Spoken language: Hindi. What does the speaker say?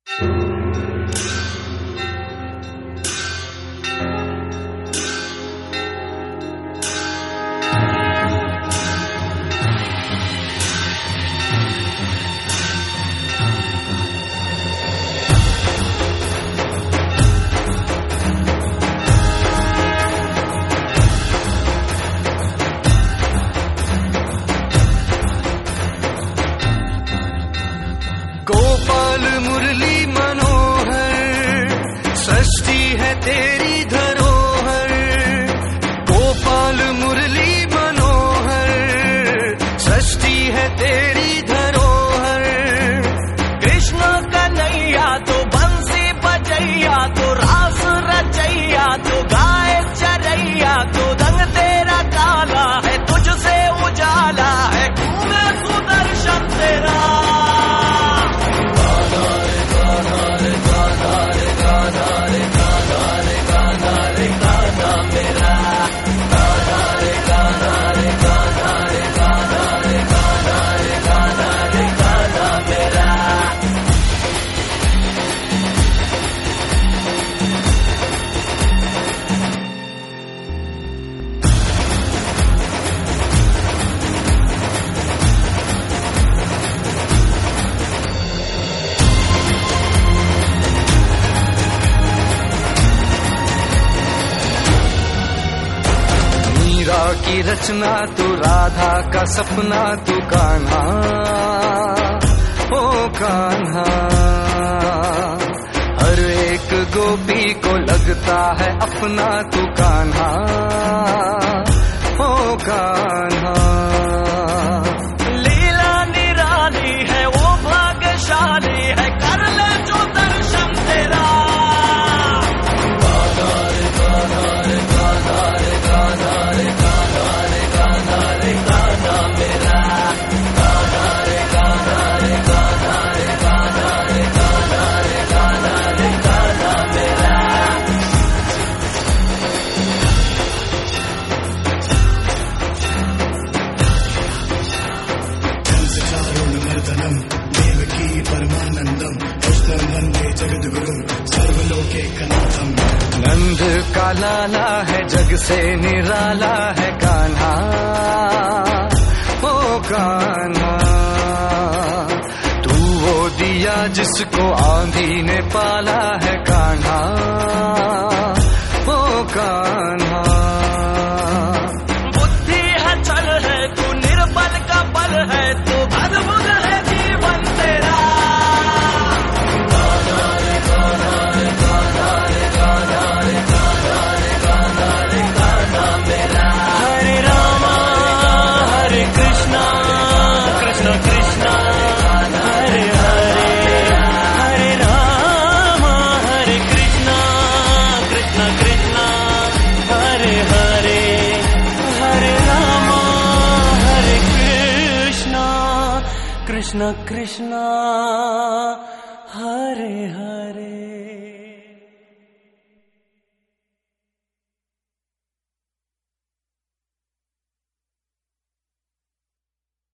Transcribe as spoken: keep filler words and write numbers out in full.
गोपाल मुरली मनोहर, सृष्टि है तेरी धरोहर। गोपाल मुरली मनोहर, सृष्टि है तेरी धरोहर। कृष्ण कन्हैया तो बंसी बजैया, तो रास रचैया, तो गाय चरैया, तो रंग तेरा काला है, तुझसे उजाला है, घूमे सुदर्शन तेरा। मीरा की रचना तू, राधा का सपना तू, कान्हा ओ कान्हा। हर एक गोपी को लगता है अपना तू, कान्हा ओ कान्हा। लीला निराली है वो भाग्यशाली है, कर ले जो दर्शन तेरा। नंद का लाला है, जग से निराला है, कान्हा ओ कान्हा। तू वो दिया जिसको आंधी ने पाला है, कान्हा ओ कान्हा। बुद्धि है चल है, तू निर्बल का बल है, तू अद्भुत है जीवन तेरा। हरे रामा हरे कृष्णा, कृष्ण कृष्णा हरे हरे। हरे रामा हरे कृष्णा, कृष्ण कृष्णा हरे हरे। हरे रामा हरे कृष्णा, कृष्ण कृष्णा हरे हरे।